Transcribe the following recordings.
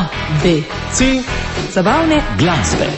B, C, zabavne glasbe.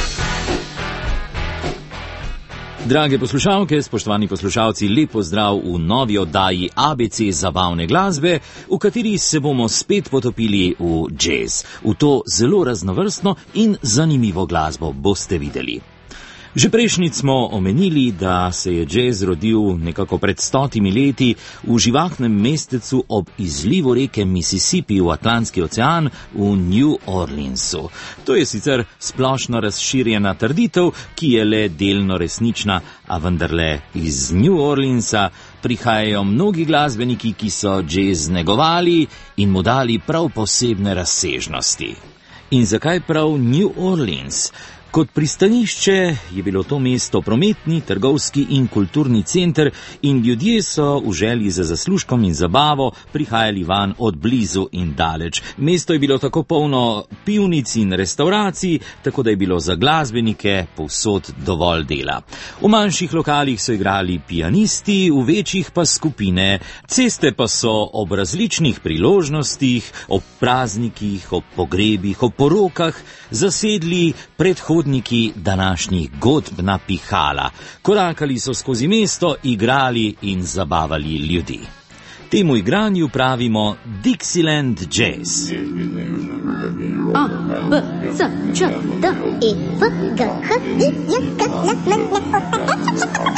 Drage poslušalke, spoštovani poslušalci, lep pozdrav v novi oddaji ABC zabavne glasbe, v kateri se bomo spet potopili v džez, v to zelo raznovrstno in zanimivo glasbo, boste videli. Že prejšnjič smo omenili, da se je džez rodil nekako pred 100 leti v živahnem mestecu ob izlivu reke Mississippi v Atlantski ocean v New Orleansu. To je sicer splošno razširjena trditev, ki je le delno resnična, a vendarle iz New Orleansa prihajajo mnogi glasbeniki, ki so džez negovali in mu dali prav posebne razsežnosti. In zakaj prav New Orleans? Kot pristanišče je bilo to mesto prometni, trgovski in kulturni center in ljudje so v želji za zaslužkom in zabavo prihajali van od blizu in daleč. Mesto je bilo tako polno pivnic in restauracij, tako da je bilo za glasbenike povsod dovolj dela. V manjših lokalih so igrali pianisti, v večjih pa skupine. Ceste pa so ob različnih priložnostih, ob praznikih, ob pogrebih, ob porokah zasedli predhodniki današnjih godb na pihala. Korakali so skozi mesto, igrali in zabavali ljudi. Temu igranju pravimo Dixieland Jazz. A, B, C, Č, D, E, F, G, H, I, J, K, L, M, N,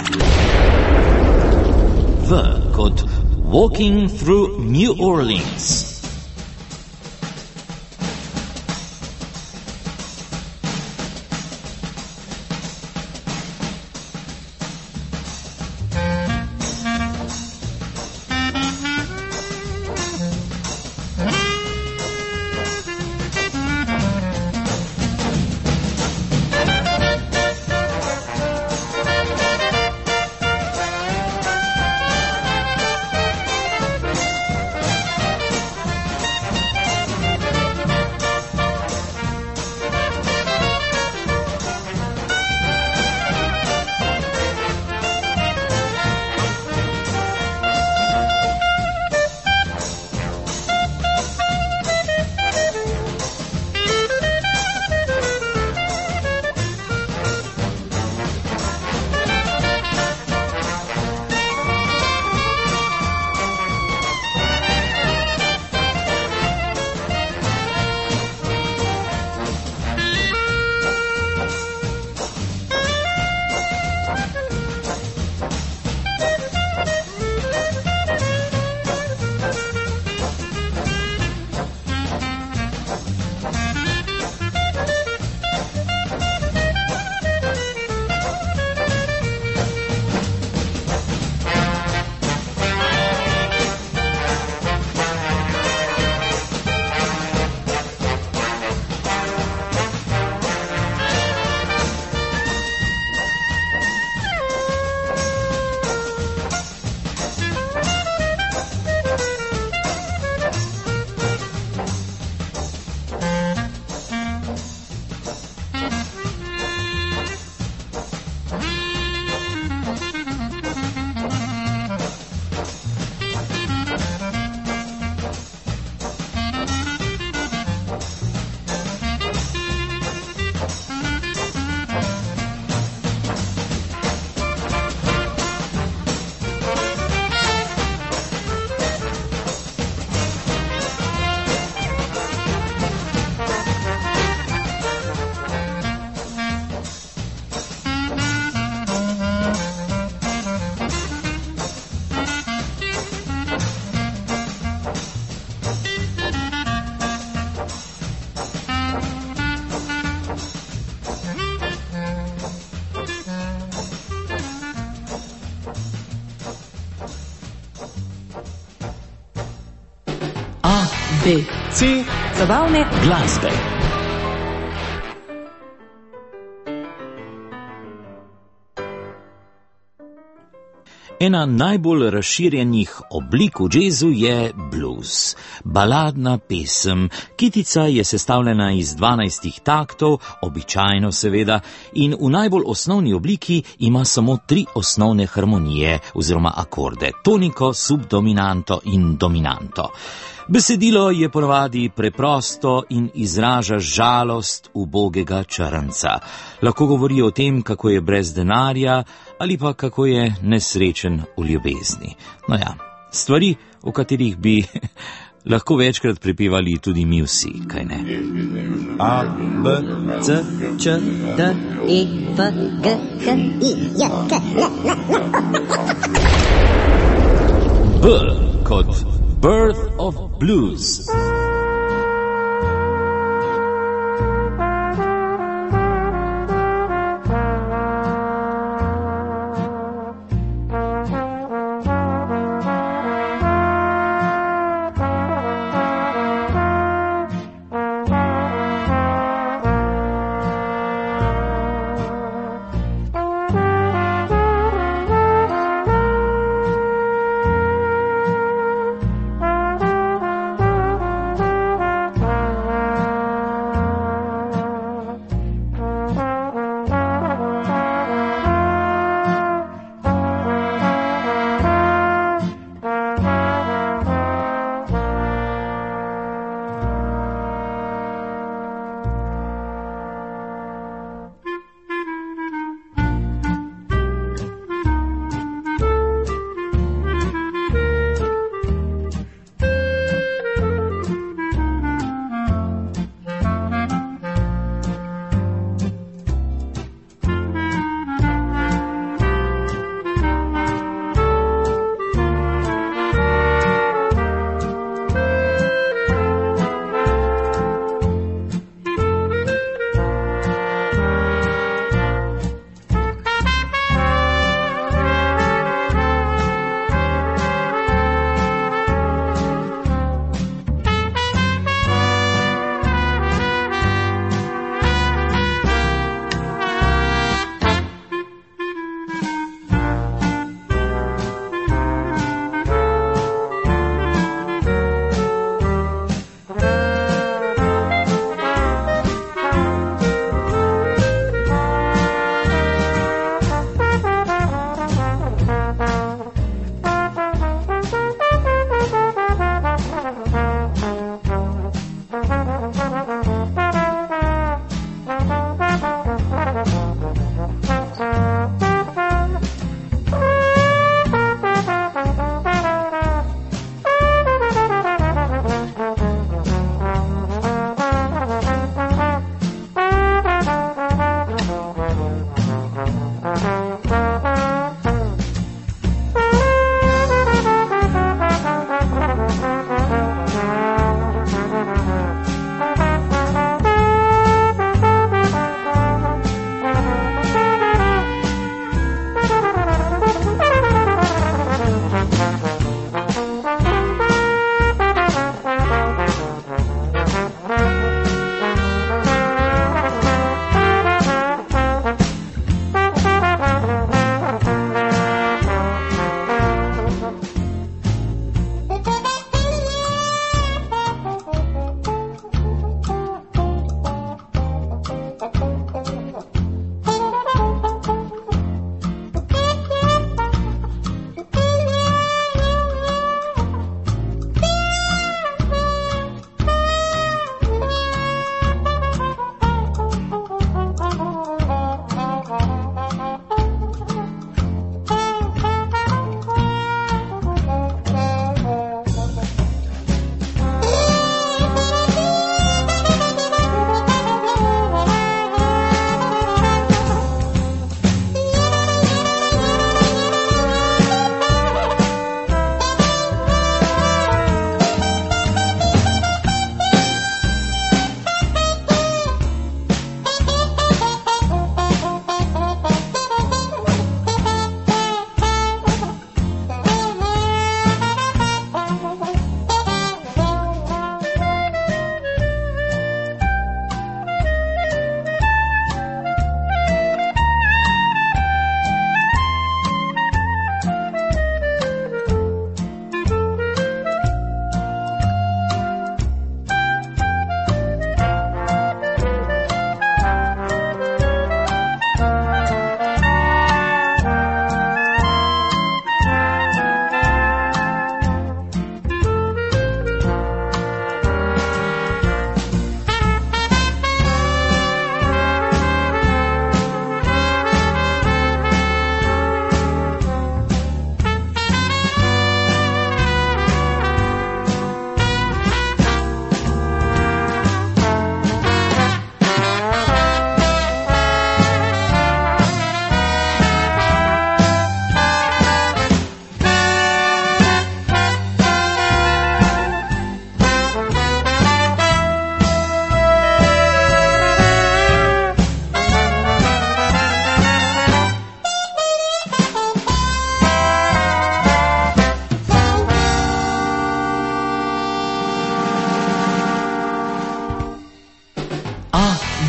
V kot Walking Through New Orleans. B, C, zabavne glasbe. Ena najbolj razširjenih oblik v džezu je blues, baladna pesem. Kitica je sestavljena iz 12 taktov, običajno seveda, in v najbolj osnovni obliki ima samo 3 osnovne harmonije oziroma akorde, toniko, subdominanto in dominanto. Besedilo je ponavadi preprosto in izraža žalost ubogega črnca. Lahko govori o tem, kako je brez denarja ali pa kako je nesrečen v ljubezni. No ja, stvari, o katerih bi lahko večkrat prepevali tudi mi vsi, kaj ne? A, B, C, Č, D, E, F, G, H, I, J, K, L, M, B kot Birth of Blues.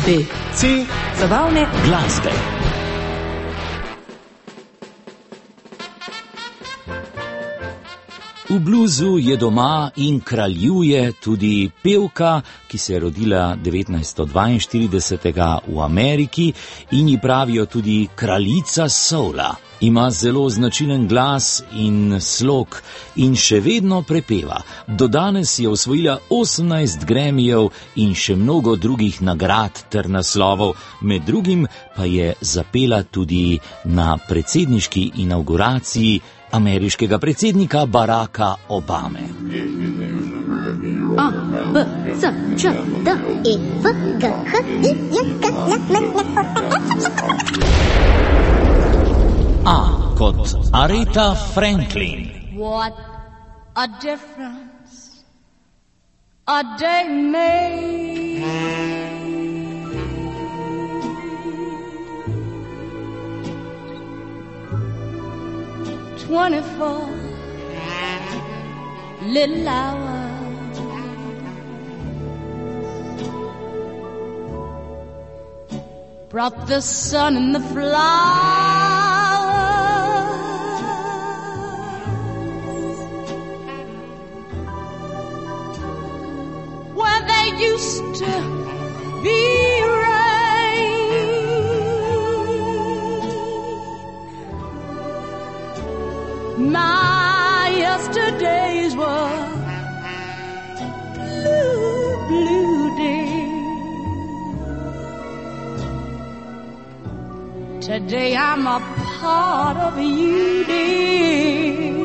B, C, zabavne glasbe. V bluzu je doma in kraljuje tudi pevka, ki se je rodila 1942. v Ameriki in ji pravijo tudi kraljica soula. Ima zelo značilen glas in slog in še vedno prepeva. Do danes je osvojila 18 Grammyjev in še mnogo drugih nagrad ter naslovov, med drugim pa je zapela tudi na predsedniški inauguraciji ameriškega predsednika Baracka Obame. A, B, C, Č, D, E, F, G, H, I, J, K, L, M, N, O, P. A kot Aretha Franklin. What a difference a day made. 24 little hours brought the sun and the flowers where they used to be rain. My yesterdays were blue, blue days. Today I'm a part of you, dear.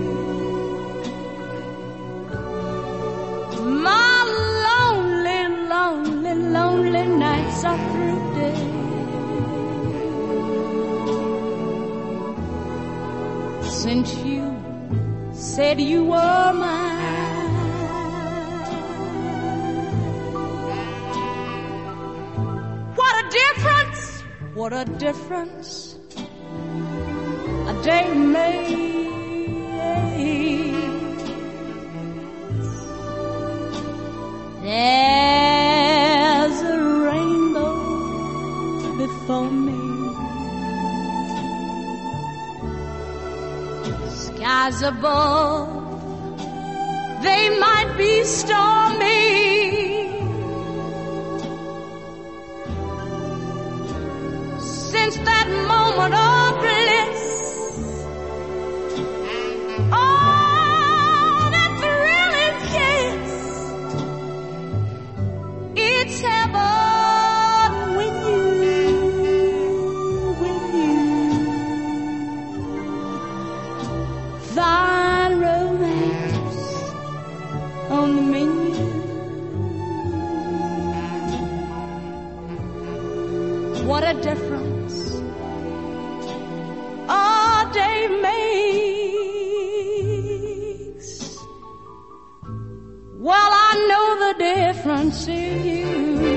My lonely, lonely, lonely nights are through, dear. Since you said you were mine, what a difference a day makes. There's a rainbow before me, skies above, they might be stormy. Since that moment of bliss, oh, that thrilling kiss, it's heaven with you. Fine romance on the menu. What a difference a day makes. Well, I know the difference in you.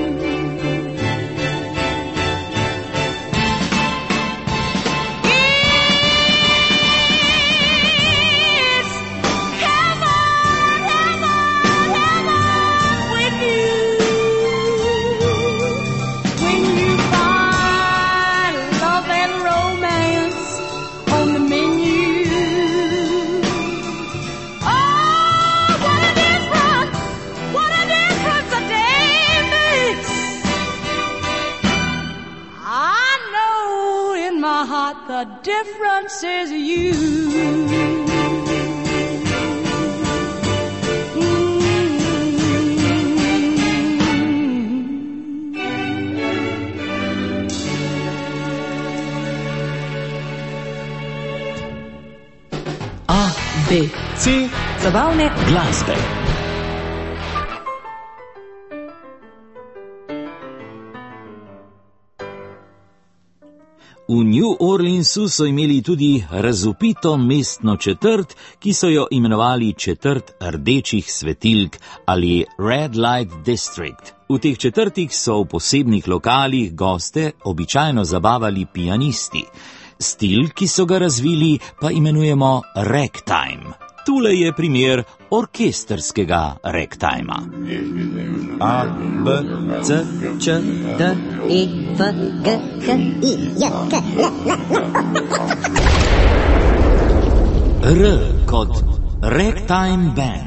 The difference is you. A, B, C, zabavne Glasbe. V New Orleansu so imeli tudi razvpito mestno četrt, ki so jo imenovali četrt rdečih svetilk ali Red Light District. V teh četrtih so v posebnih lokalih goste običajno zabavali pianisti. Stil, ki so ga razvili, pa imenujemo ragtime. Tule je primer orkestrskega ragtima. A, B, C, Č, D, E, F, G, H, I, J, K, L, R kot ragtime band.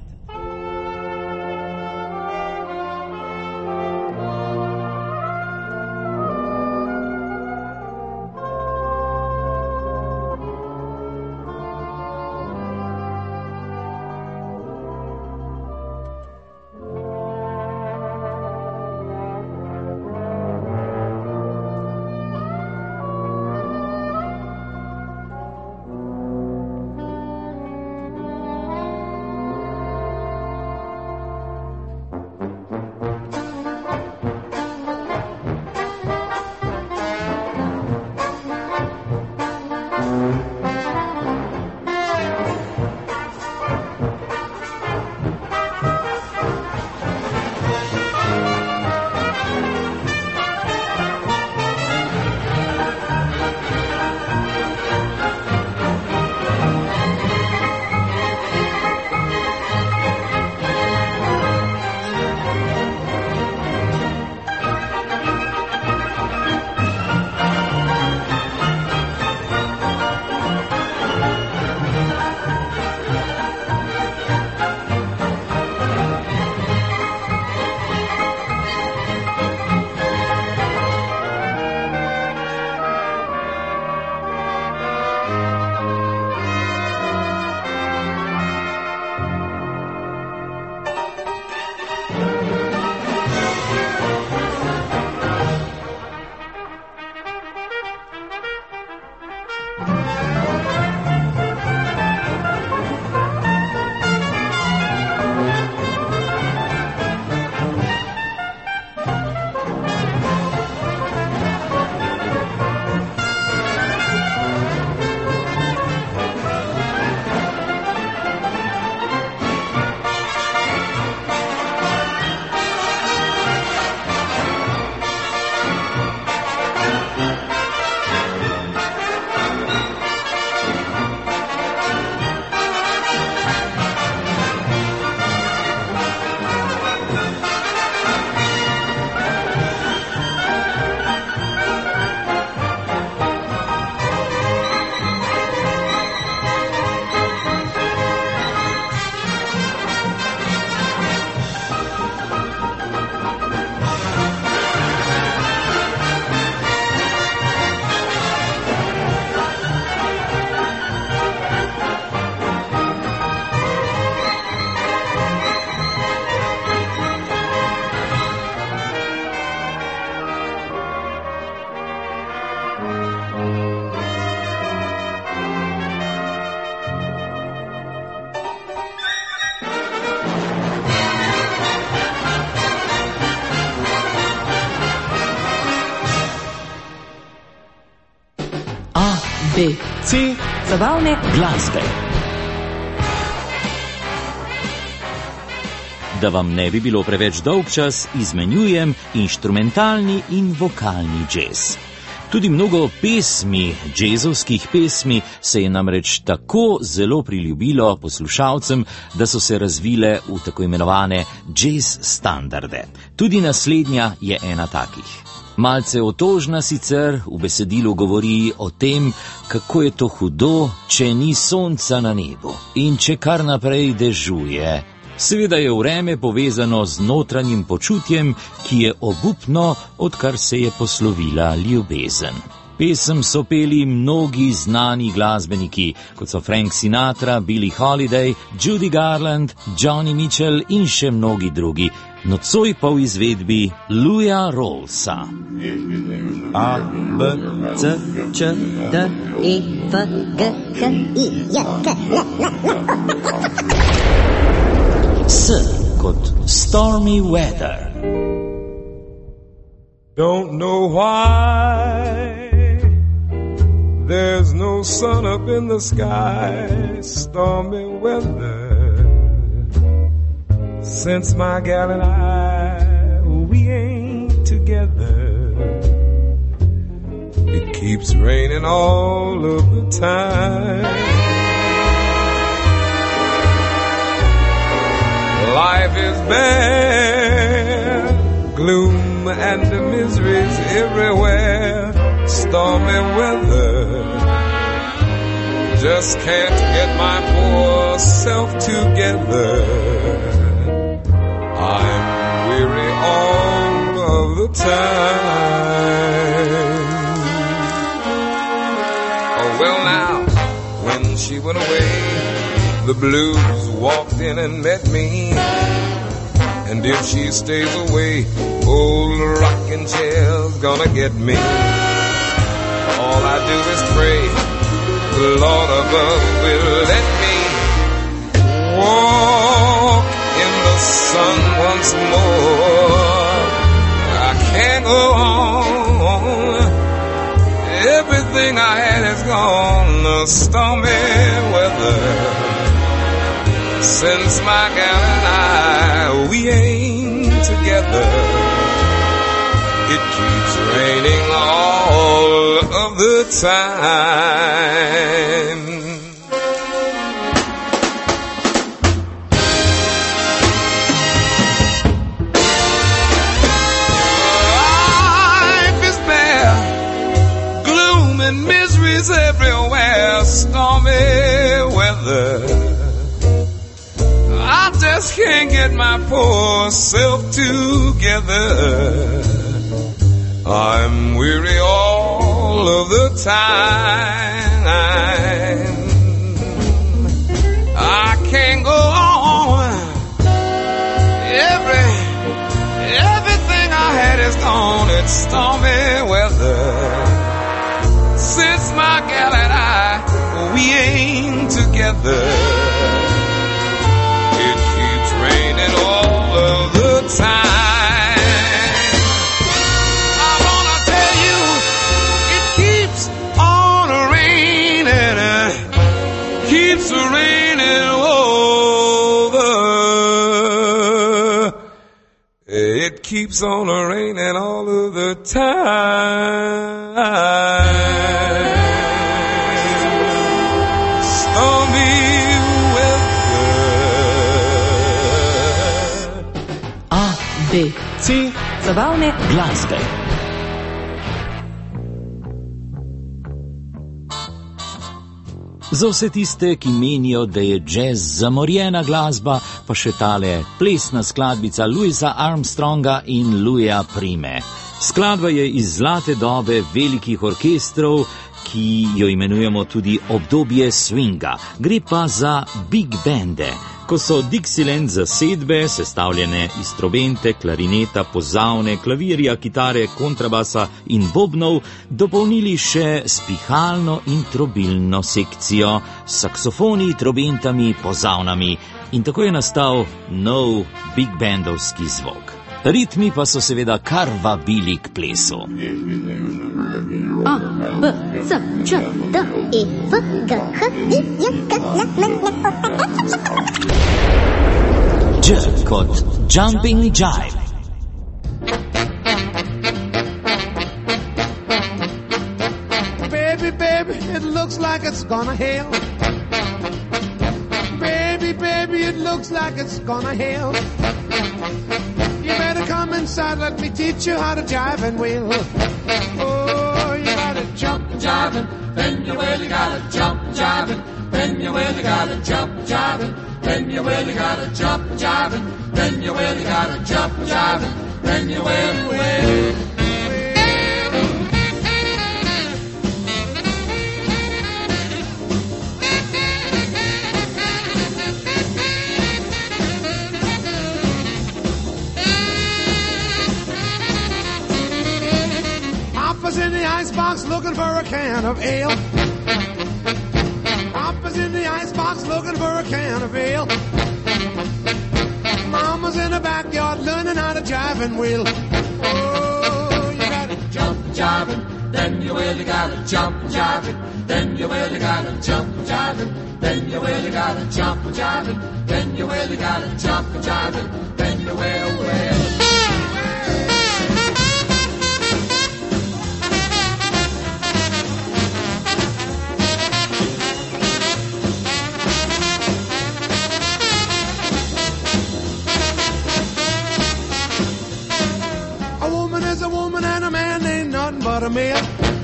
B, C, zabavne glasbe. Da vam ne bi bilo preveč dolgčas, izmenjujem inštrumentalni in vokalni džez. Tudi mnogo pesmi, džezovskih pesmi, se je namreč tako zelo priljubilo poslušalcem, da so se razvile v tako imenovane džez standarde. Tudi naslednja je ena takih. Malce otožna sicer, v besedilu govori o tem, kako je to hudo, če ni sonca na nebu in če kar naprej dežuje. Seveda je vreme povezano z notranjim počutjem, ki je obupno, odkar se je poslovila ljubezen. Pesem so peli mnogi znani glasbeniki, kot so Frank Sinatra, Billie Holiday, Judy Garland, Johnny Mitchell in še mnogi drugi. Nocoj pa v izvedbi Louisa Rawlsa. A, B, C, Č, D, E, F, G, H, I, J, K, L, S kot Stormy Weather. Don't know why there's no sun up in the sky, stormy weather. Since my gal and I, we ain't together. It keeps raining all of the time. Life is bad, gloom and miseries everywhere, stormy weather. Just can't get my poor self together. I'm weary all of the time. Oh, well now, when she went away, the blues walked in and met me. And if she stays away, old rocking chair's gonna get me. All I do is pray the Lord above will let me walk in the sun once more. I can't go on. Everything I had is gone. The stormy weather. Since my gal and I, we ain't together. It keeps raining all of the time. Life is bare, gloom and miseries everywhere, stormy weather. I just can't get my poor self together. I'm weary all of the time. I can't go on. Everything I had is gone. It's stormy weather. Since my gal and I, we ain't together. It keeps raining all of the time. Keeps raining over. It keeps on raining all of the time. Stormy weather. A, B, C, zabavne glasbe. Za vse tiste, ki menijo, da je džez zamorjena glasba, pa še tale plesna skladbica Louisa Armstronga in Louisa Prime. Skladba je iz zlate dobe velikih orkestrov, ki jo imenujemo tudi obdobje swinga. Gre pa za big bande, ko so Dixieland zasedbe, sestavljene iz trobente, klarineta, pozavne, klavirja, kitare, kontrabasa in bobnov, dopolnili še s pihalno in trobilno sekcijo, s saksofoni, trobentami, pozavnami in tako je nastal nov big bandovski zvok. Ritmi pa so seveda kar vabili k plesu. A, B, C, Č, D, E, F, G, H, I, J, K, L, M, N, O, P. Dž kot Jumping Jive. Baby, baby, it looks like it's gonna hail. Baby, baby, it looks like it's gonna hail. You better come inside, let me teach you how to jive and wheel. Oh, you gotta jump jiving, then you really gotta jump jiving, then you really gotta jump jiving, then you really gotta jump jiving, then you really gotta jump jiving, then you really. Papa's in the icebox looking for a can of ale. Papa's in the icebox looking for a can of ale. Mama's in the backyard learning how to jive and wheel. Oh, you gotta jump jiving, then you really gotta jump jiving, then you really gotta jump jiving, then you really gotta jump jiving, then you really gotta jump jiving, then you will. a male.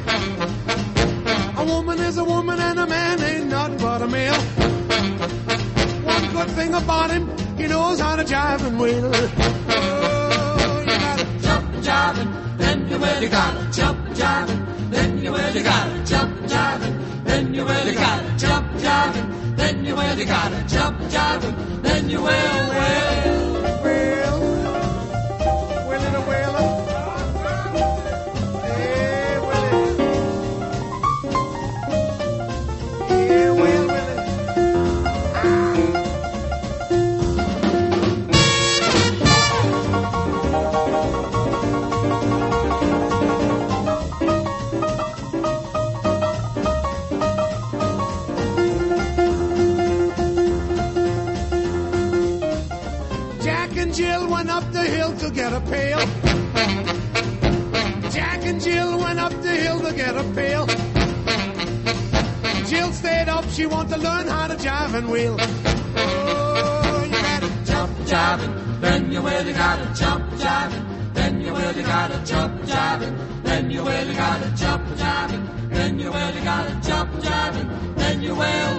A woman is a woman and a man ain't nothing but a male. One good thing about him, he knows how to jive and wheel. Oh, you gotta jump and jive and then you really gotta jump and jive and then you really gotta jump and jive and then you really gotta jump and jive and then you really gotta jump and jive and then you will. Jill went up the hill to get a pail. Jack and Jill went up the hill to get a pail. Jill stayed up, she wanted to learn how to jive and wheel. Oh, you gotta jump jiving, then you really gotta jump jiving, then you really gotta jump jiving, then you really gotta jump jiving, then you really gotta jump jiving, then you will.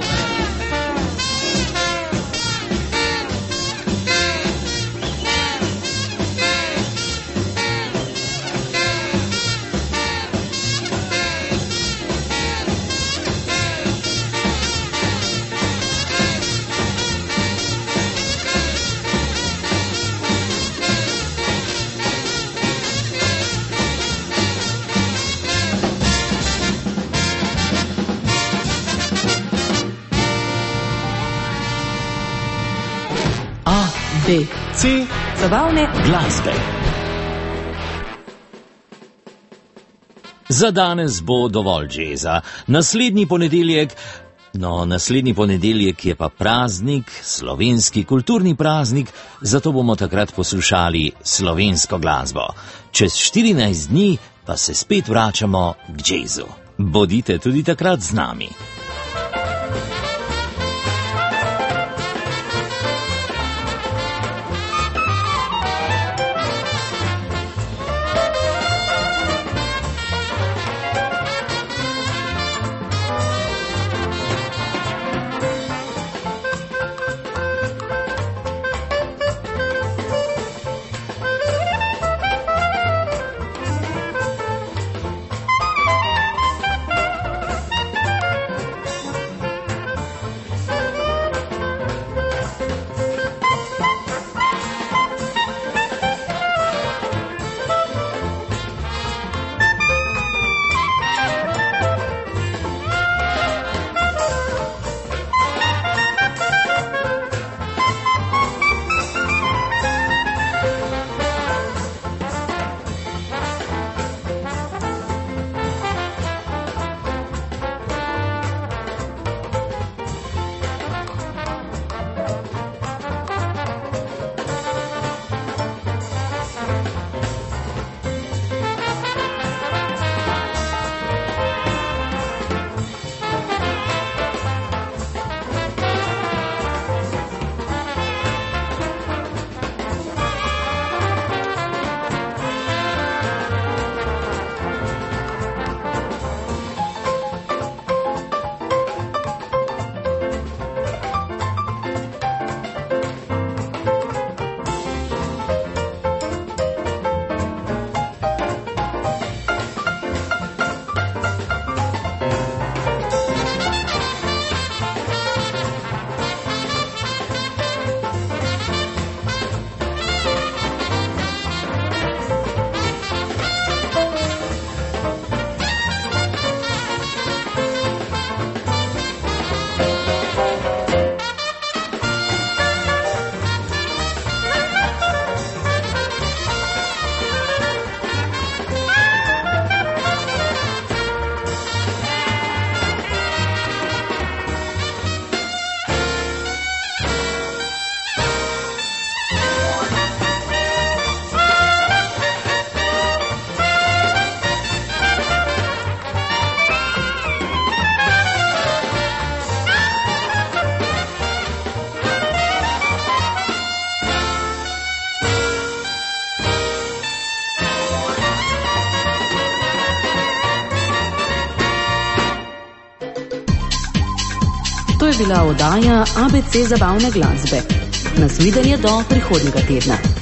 B. C. Zabavne glasbe. Za danes bo dovolj džeza. Naslednji ponedeljek je pa praznik, slovenski kulturni praznik, zato bomo takrat poslušali slovensko glasbo. Čez 14 dni pa se spet vračamo k džezu. Bodite tudi takrat z nami. To je bila oddaja ABC zabavne glasbe. Nasvidenje do prihodnjega tedna.